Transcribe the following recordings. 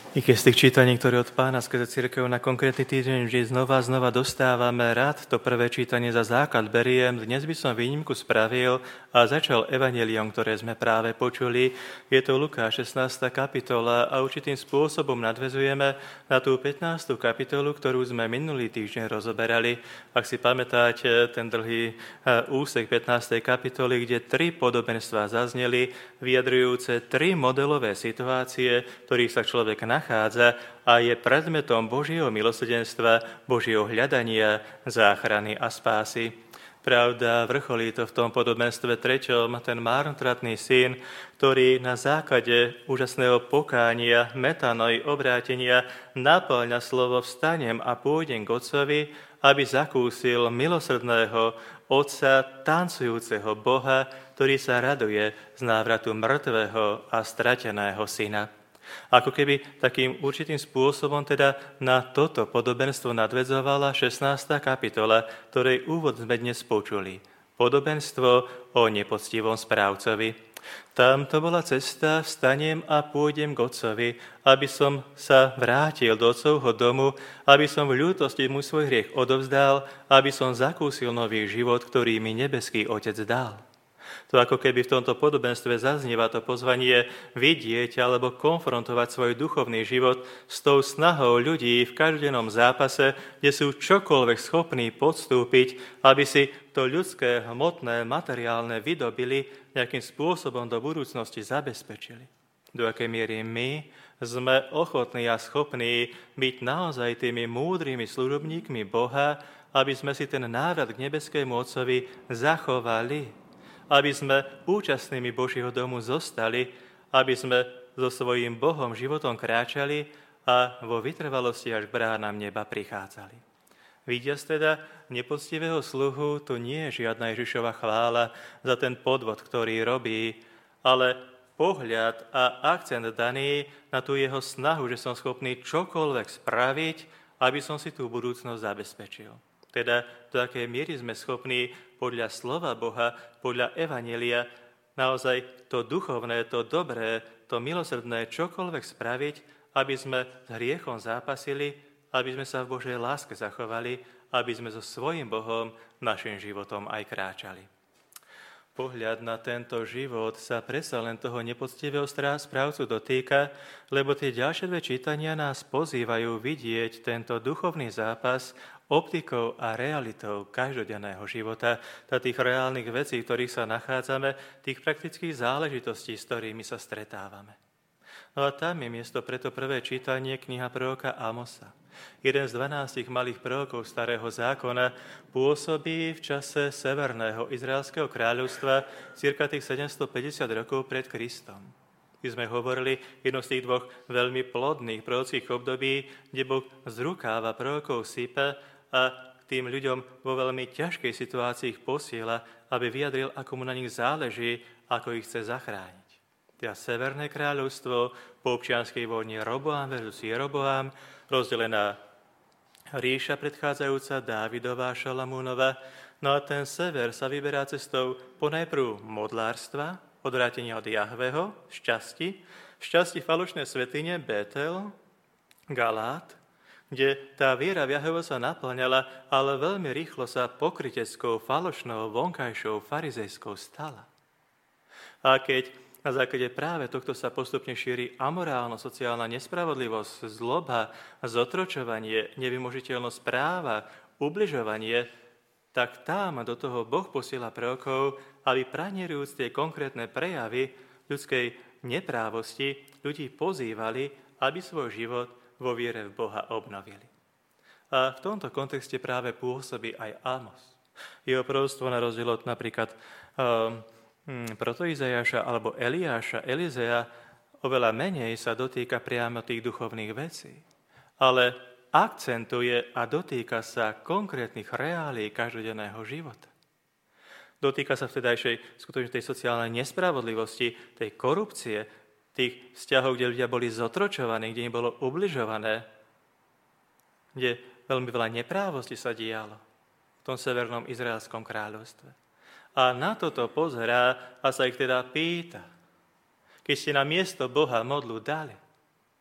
I keď z tých čítaní, ktoré od Pána skrze cirkev na konkrétny týždeň vždy znova dostávame, rád to prvé čítanie za základ beriem. Dnes by som výnimku spravil a začal evanjeliom, ktoré sme práve počuli. Je to Lukáš 16. kapitola a určitým spôsobom nadväzujeme na tú 15. kapitolu, ktorú sme minulý týždeň rozoberali. Ak si pamätáte ten dlhý úsek 15. kapitoly, kde 3 podobenstvá zazneli, vyjadrujúce 3 modelové situácie, ktorých sa človek nachádza a je predmetom Božieho milosrdenstva, Božieho hľadania, záchrany a spásy. Pravda, vrcholí to v tom podobenstve 3, ten márnotratný syn, ktorý na základe úžasného pokánia, metanoj, obrátenia napĺňa slovo vstanem a pôjdem k Otcovi, aby zakúsil milosrdného Otca, tancujúceho Boha, ktorý sa raduje z návratu mŕtvého a strateného syna. Ako keby takým určitým spôsobom teda na toto podobenstvo nadväzovala 16. kapitola, ktorej úvod sme dnes počuli. Podobenstvo o nepoctivom správcovi. Tam to bola cesta, vstanem a pôjdem k Otcovi, aby som sa vrátil do Otcovho domu, aby som v ľútosti mu svoj hriech odovzdal, aby som zakúsil nový život, ktorý mi nebeský Otec dal. To ako keby v tomto podobenstve zaznieva to pozvanie vidieť alebo konfrontovať svoj duchovný život s tou snahou ľudí v každodennom zápase, kde sú čokoľvek schopní podstúpiť, aby si to ľudské, hmotné, materiálne vydobili, nejakým spôsobom do budúcnosti zabezpečili. Do akej miery my sme ochotní a schopní byť naozaj tými múdrymi služobníkmi Boha, aby sme si ten návrat k nebeskému Otcovi zachovali, aby sme účastnými Božieho domu zostali, aby sme so svojím Bohom životom kráčali a vo vytrvalosti až k bránam neba prichádzali. Vidiac teda nepoctivého sluhu, to nie je žiadna Ježišova chvála za ten podvod, ktorý robí, ale pohľad a akcent daný na tú jeho snahu, že som schopný čokoľvek spraviť, aby som si tú budúcnosť zabezpečil. Teda do akej miery sme schopní podľa slova Boha, podľa evanjelia, naozaj to duchovné, to dobré, to milosrdné čokoľvek spraviť, aby sme s hriechom zápasili, aby sme sa v Božej láske zachovali, aby sme so svojím Bohom našim životom aj kráčali. Pohľad na tento život sa predsa len toho nepoctivého správcu dotýka, lebo tie ďalšie 2 čítania nás pozývajú vidieť tento duchovný zápas optikou a realitou každodenného života, tých reálnych vecí, v ktorých sa nachádzame, tých praktických záležitostí, s ktorými sa stretávame. No a tam je miesto pre to prvé čítanie kniha proroka Amosa. Jeden z 12 malých prorokov Starého zákona pôsobí v čase severného izraelského kráľovstva cirka tých 750 rokov pred Kristom. My sme hovorili jedno z tých 2 veľmi plodných prorockých období, kde Boh z rukáva prorokov sype a tým ľuďom vo veľmi ťažkej situácii ich posiela, aby vyjadril, ako mu na nich záleží, ako ich chce zachrániť. Teda Severné kráľovstvo po občianskej vojne Roboám versus Jeroboám, rozdelená ríša predchádzajúca Dávidová, Šalamúnova, no a ten sever sa vyberá cestou ponajprv modlárstva, odvrátenia od Jahveho, šťastí falošné svätyne Betel, Galát, kde tá viera v Jahveho sa naplňala, ale veľmi rýchlo sa pokryteckou, falošnou, vonkajšou, farizejskou stala. A keď na základe práve tohto sa postupne šíri amorálno-sociálna nespravodlivosť, zloba, zotročovanie, nevymožiteľnosť práva, ubližovanie, tak tam do toho Boh posiela prorokov, aby pranierujúc tie konkrétne prejavy ľudskej neprávosti, ľudí pozývali, aby svoj život vo viere v Boha obnovili. A v tomto kontexte práve pôsobí aj Amos. Jeho proroctvo na rozdiel od napríklad proto Izajaša alebo Eliáša, Elizea oveľa menej sa dotýka priamo tých duchovných vecí, ale akcentuje a dotýka sa konkrétnych reálií každodenného života. Dotýka sa vtedajšej skutočne tej sociálnej nespravodlivosti, tej korupcie, tých vzťahov, kde ľudia boli zotročovaní, kde im bolo ubližované, kde veľmi veľa neprávosti sa dialo v tom severnom izraelskom kráľovstve. A na toto pozerá a sa ich teda pýta. Keď ste na miesto Boha modlu dali,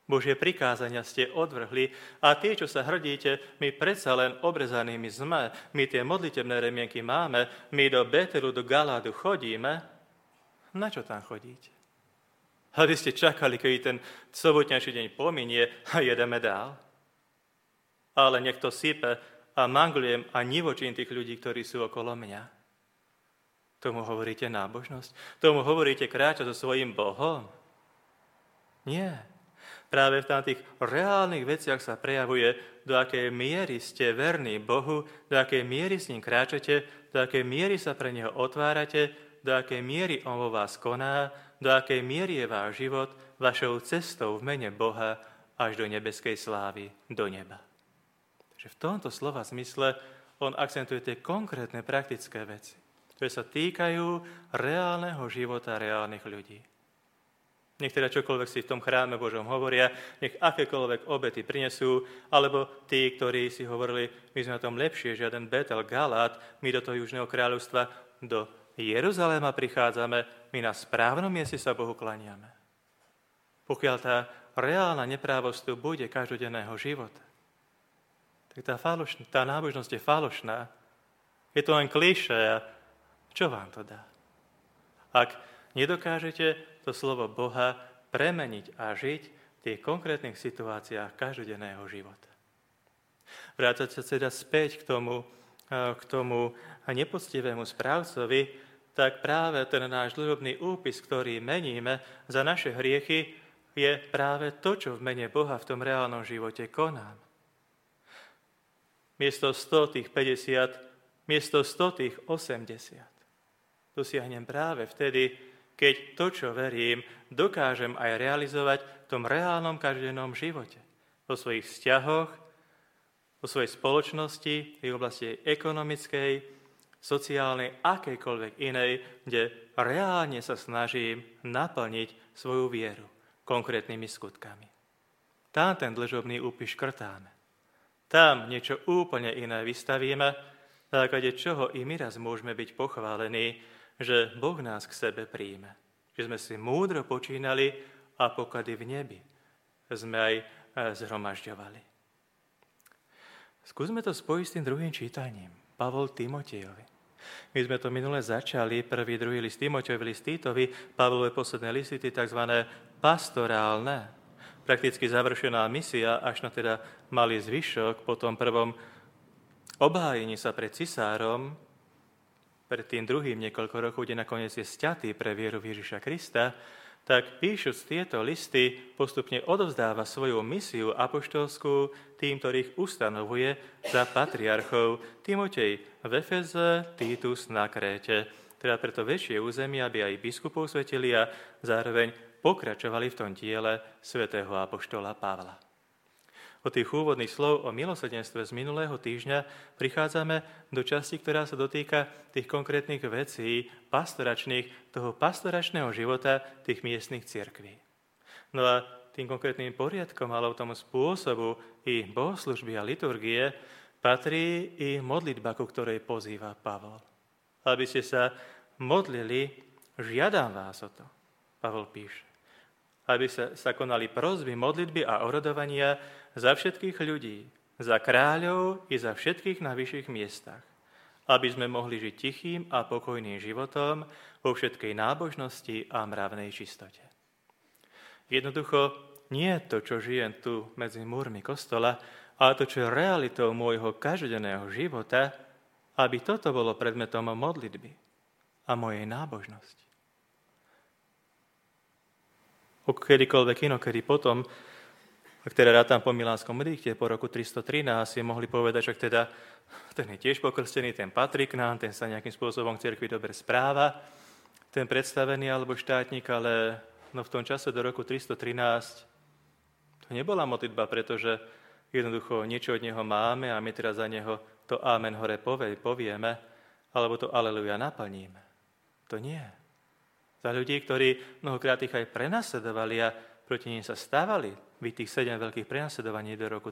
Božie prikázania ste odvrhli a tí, čo sa hrdíte, my predsa len obrezanými sme, my tie modlitebné remienky máme, my do Betelu, do Galádu chodíme. Na čo tam chodíte? Aby ste čakali, keď ten sobotnejší deň pominie a jedeme dál. Ale nech to sype a manglujem a nivočím tých ľudí, ktorí sú okolo mňa. Tomu hovoríte nábožnosť? Tomu hovoríte kráčať so svojím Bohom? Nie. Práve v tých reálnych veciach sa prejavuje, do akej miery ste verní Bohu, do akej miery s ním kráčate, do akej miery sa pre neho otvárate, do akej miery on vo vás koná, do akej miery je váš život vašou cestou v mene Boha až do nebeskej slávy, do neba. Takže v tomto slova zmysle on akcentuje tie konkrétne praktické veci, ktoré sa týkajú reálneho života reálnych ľudí. Nech teda čokoľvek si v tom chráme Božom hovoria, nech akékoľvek obety prinesú, alebo tí, ktorí si hovorili, my sme na tom lepšie, žiaden Betel, Galát, my do toho južného kráľovstva, do Jeruzaléma prichádzame, my na správnom mieste sa Bohu klaniame. Pokiaľ tá reálna neprávosť tu bude každodenného života, tak tá nábožnosť je falošná. Je to len klišé a čo vám to dá? Ak nedokážete to slovo Boha premeniť a žiť v tých konkrétnych situáciách každodenného života. Vrácať sa teda späť k tomu nepoctivému správcovi, tak práve ten náš dlžobný úpis, ktorý meníme za naše hriechy, je práve to, čo v mene Boha v tom reálnom živote konám. Miesto 100 tých 50, miesto 100 tých 80. Dosiahnem práve vtedy, keď to, čo verím, dokážem aj realizovať v tom reálnom každodennom živote. Vo svojich vzťahoch, vo svojej spoločnosti, v oblasti ekonomickej, sociálnej, akejkoľvek inej, kde reálne sa snažím naplniť svoju vieru konkrétnymi skutkami. Tam ten dlžobný úpis škrtáme. Tam niečo úplne iné vystavíme, na základe čoho i my raz môžeme byť pochválení, že Boh nás k sebe príjme. Že sme si múdro počínali a poklady v nebi sme aj zhromažďovali. Skúsme to spojiť s tým druhým čítaním. Pavol Timotejovi. My sme to minule začali, prvý, druhý list Timotejovi, list Týtovi, Pavlové posledné listy, tzv. Pastorálne. Prakticky završená misia, až na teda malý zvyšok po tom prvom obhájení sa pred cisárom, pred tým druhým niekoľko rokov, kde nakoniec je sťatý pre vieru v Ježiša Krista, tak píšuc tieto listy postupne odovzdáva svoju misiu apoštolskú tým, ktorých ustanovuje za patriarchov. Timotej v Efeze, Titus na Kréte. Teda preto väčšie územie, aby aj biskupov svetili a zároveň pokračovali v tom diele svätého apoštola Pavla. Od tých úvodných slov o milosrdenstve z minulého týždňa prichádzame do časti, ktorá sa dotýka tých konkrétnych vecí pastoračných, toho pastoračného života tých miestnych cirkví. No a tým konkrétnym poriadkom, alebo tomu spôsobu i bohoslužby a liturgie patrí i modlitba, ku ktorej pozýva Pavol. Aby ste sa modlili, žiadam vás o to, Pavol píše. Aby sa konali prosby, modlitby a orodovania za všetkých ľudí, za kráľov i za všetkých na vyšších miestach, aby sme mohli žiť tichým a pokojným životom vo všetkej nábožnosti a mravnej čistote. Jednoducho nie to, čo žijem tu medzi múrmi kostola, ale to, čo je realitou môjho každodenného života, aby toto bolo predmetom modlitby a mojej nábožnosti. Kedykoľvek inokedy potom, ak teda rátam po Milánskom edikte po roku 313, si mohli povedať, že teda ten je tiež pokrstený, ten patrí k nám, ten sa nejakým spôsobom k cirkvi dobre správa, ten predstavený alebo štátnik, ale v tom čase do roku 313 to nebola modlitba, pretože jednoducho niečo od neho máme a my teraz za neho to amen hore povieme, alebo to aleluja naplníme. To nie. Za ľudí, ktorí mnohokrát ich aj prenasledovali a proti nim sa stávali v tých 7 veľkých prenasledovaní do roku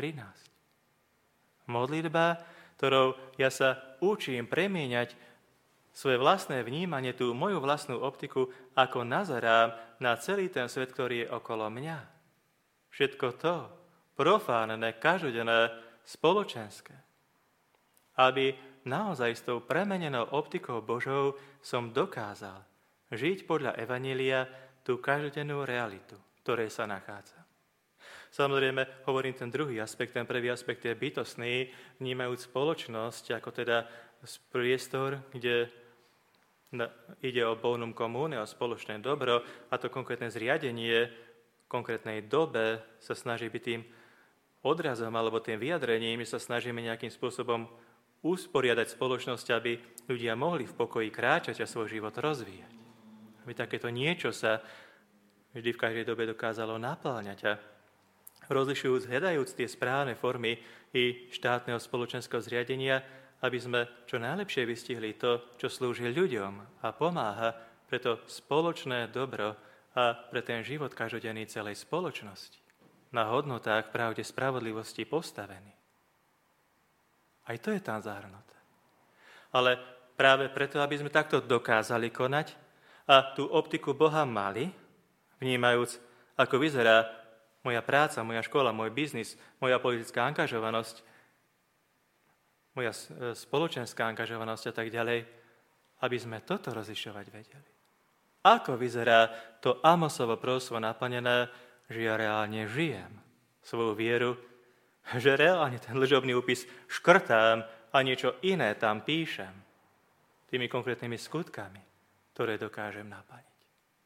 313. Modlitba, ktorou ja sa učím premieňať svoje vlastné vnímanie, tú moju vlastnú optiku, ako nazerám na celý ten svet, ktorý je okolo mňa. všetko to profánne, každodenné, spoločenské. Aby naozaj s tou premenenou optikou Božou som dokázal žiť podľa Evanjelia tú každodennú realitu, v ktorej sa nachádza. Samozrejme, hovorím ten druhý aspekt, ten prvý aspekt je bytostný, vnímajúc spoločnosť ako teda priestor, kde ide o bonum comune, o spoločné dobro, a to konkrétne zriadenie v konkrétnej dobe sa snaží byť tým odrazom alebo tým vyjadrením, že sa snažíme nejakým spôsobom usporiadať spoločnosť, aby ľudia mohli v pokoji kráčať a svoj život rozvíjať. Aby takéto niečo sa vždy v každej dobe dokázalo napĺňať a rozlišujúc, hľadajúc tie správne formy i štátneho spoločenského zriadenia, aby sme čo najlepšie vystihli to, čo slúži ľuďom a pomáha pre to spoločné dobro a pre ten život každodenný celej spoločnosti. Na hodnotách pravde spravodlivosti postavený. Aj to je tam zahrnuté. Ale práve preto, aby sme takto dokázali konať a tú optiku Boha mali, vnímajúc, ako vyzerá moja práca, moja škola, môj biznis, moja politická angažovanosť, moja spoločenská angažovanosť a tak ďalej, aby sme toto rozlišovať vedeli. Ako vyzerá to Amosovo proroctvo naplnené, že ja reálne žijem svoju vieru, že reálne ten ľužobný úpis škrtám a niečo iné tam píšem tými konkrétnymi skutkami, ktoré dokážem naplniť.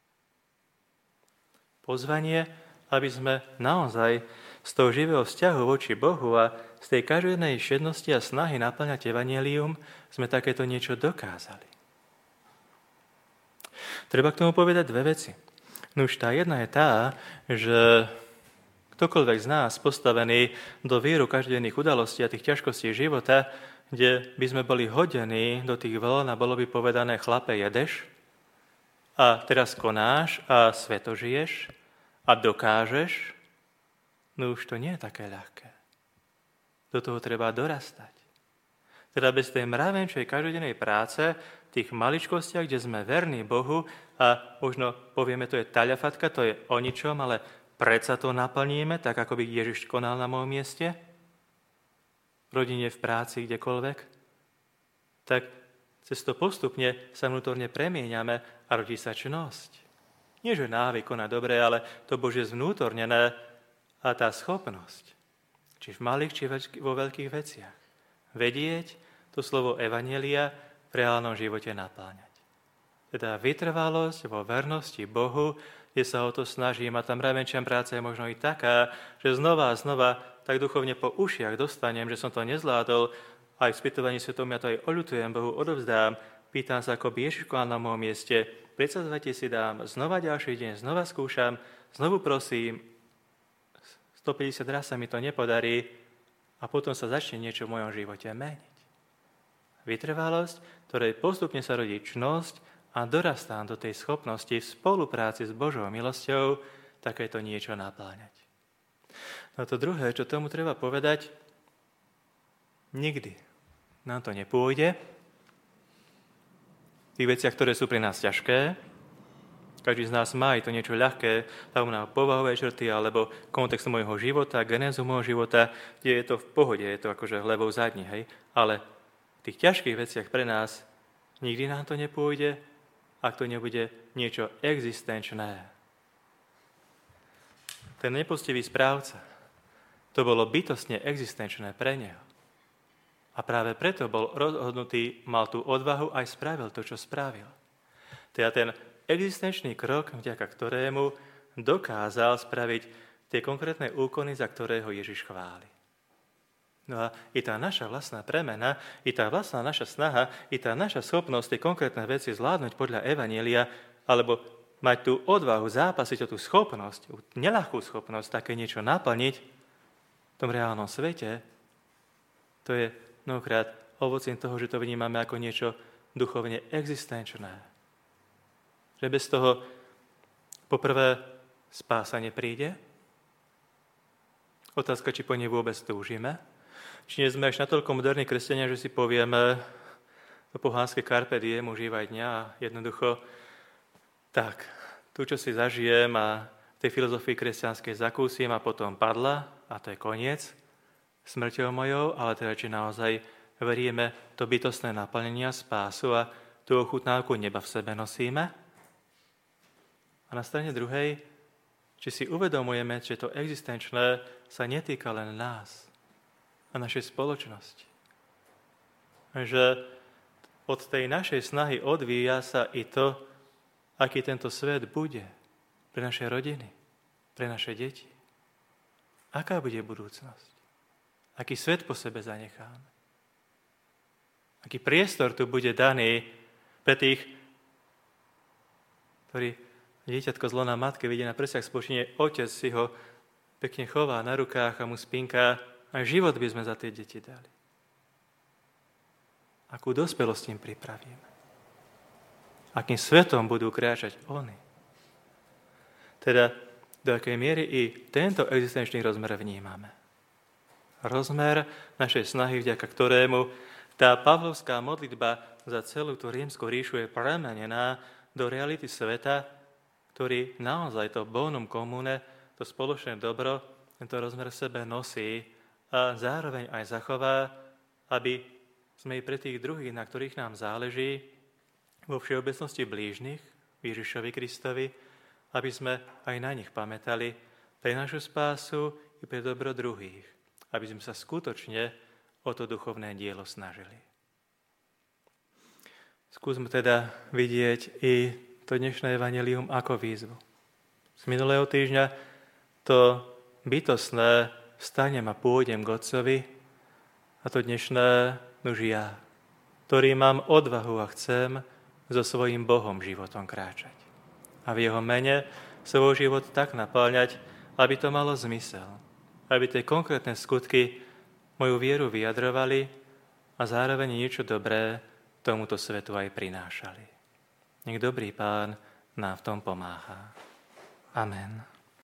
Pozvanie, aby sme naozaj z toho živého vzťahu voči Bohu a z tej každodennej všednosti a snahy naplňať evanjelium sme takéto niečo dokázali. Treba k tomu povedať dve veci. No už tá jedna je tá, že ktokoľvek z nás postavený do víru každodenných udalostí a tých ťažkostí života, kde by sme boli hodení do tých vln a bolo by povedané chlape jedeš a teraz konáš a sveto žiješ a dokážeš, no už to nie je také ľahké. Do toho treba dorastať. Teda bez tej mravenčej každodennej práce, v tých maličkostiach, kde sme verní Bohu a možno povieme, to je taľafatka, to je o ničom, ale predsa to naplníme, tak ako by Ježiš konal na mojom mieste, v rodine, v práci, kdekoľvek, tak cez to postupne sa vnútorne premieňame a rodí sa čnosť. Nie, že návyk konať dobre, ale to Božie zvnútornené a tá schopnosť, či v malých, či vo veľkých veciach, vedieť to slovo evanjelia v reálnom živote napĺňať. Teda vytrvalosť vo vernosti Bohu, kde sa o to snažím a tá mravenčia práca je možno i taká, že znova a znova tak duchovne po ušiach dostanem, že som to nezvládol, aj v spytovaní svetom ja to aj oľutujem, Bohu odovzdám, pýtam sa, ako by Ježiš konal na mojom mieste, predsadzovate si dám, znova ďalší deň, znova skúšam, znovu prosím, 150 raz sa mi to nepodarí a potom sa začne niečo v mojom živote meniť. Vytrvalosť, ktorej postupne sa rodí čnosť a dorastám do tej schopnosti v spolupráci s Božou milosťou takéto niečo napĺňať. No to druhé, čo tomu treba povedať, nikdy nám to nepôjde, v tých veciach, ktoré sú pre nás ťažké. Každý z nás má aj to niečo ľahké, tam na povahové črty alebo kontext môjho života, genézu môjho života, kde je to v pohode, je to akože hľadou zadní, hej. Ale v tých ťažkých veciach pre nás nikdy nám to nepôjde, ak to nebude niečo existenčné. Ten nepoctivý správca, to bolo bytostne existenčné pre neho. A práve preto bol rozhodnutý, mal tú odvahu aj spravil to, čo spravil. Teda ten existenčný krok, vďaka ktorému dokázal spraviť tie konkrétne úkony, za ktoré ho Ježiš chváli. No a i tá naša vlastná premena, i tá vlastná naša snaha, i tá naša schopnosť tie konkrétne veci zvládnuť podľa evanjelia, alebo mať tú odvahu zápasiť o tú schopnosť, o neľahkú schopnosť také niečo naplniť v tom reálnom svete, to je mnohokrát ovocím toho, že to vnímame ako niečo duchovne existenčné. Že bez toho poprvé spása nepríde. Otázka, či po nej vôbec túžime. Či nie sme až natoľko moderní kresťania, že si povieme to pohánske carpe diem, užívaj dňa a jednoducho tak, tu, čo si zažijem a tej filozofii kresťanskej zakúsim a potom padla, a to je koniec, smrťou mojou, ale teda, či naozaj veríme to bytostné naplnenie, spásu a tú ochutnávku neba v sebe nosíme. A na strane druhej, či si uvedomujeme, že to existenčné sa netýka len nás a našej spoločnosti. Že od tej našej snahy odvíja sa i to, aký tento svet bude pre naše rodiny, pre naše deti. Aká bude budúcnosť? Aký svet po sebe zanecháme? Aký priestor tu bude daný pre tých, ktorí dieťatko zlo na matke vidie na prsiach spočine, otec si ho pekne chová na rukách a mu spinká, aj život by sme za tie deti dali. Akú dospelosť im pripravíme? Akým svetom budú kráčať oni? Teda, do akej miery i tento existenčný rozmer vnímame. Rozmer našej snahy, vďaka ktorému tá pavlovská modlitba za celú tú rímsku ríšu je premenená do reality sveta, ktorý naozaj to bonum comune, to spoločné dobro, tento rozmer v sebe nosí a zároveň aj zachová, aby sme i pre tých druhých, na ktorých nám záleží, vo všeobecnosti blížnych, Ježišovi Kristovi, aby sme aj na nich pamätali pre našu spásu i pre dobro druhých, aby sme sa skutočne o to duchovné dielo snažili. Skúsme teda vidieť i to dnešné evanjelium ako výzvu. Z minulého týždňa to bytostné vstanem a pôjdem k Otcovi a to dnešné nuž ja, ktorý mám odvahu a chcem so svojím Bohom životom kráčať. A v jeho mene svoj život tak napĺňať, aby to malo zmysel. Aby tie konkrétne skutky moju vieru vyjadrovali a zároveň niečo dobré tomuto svetu aj prinášali. Nech dobrý Pán nám v tom pomáha. Amen.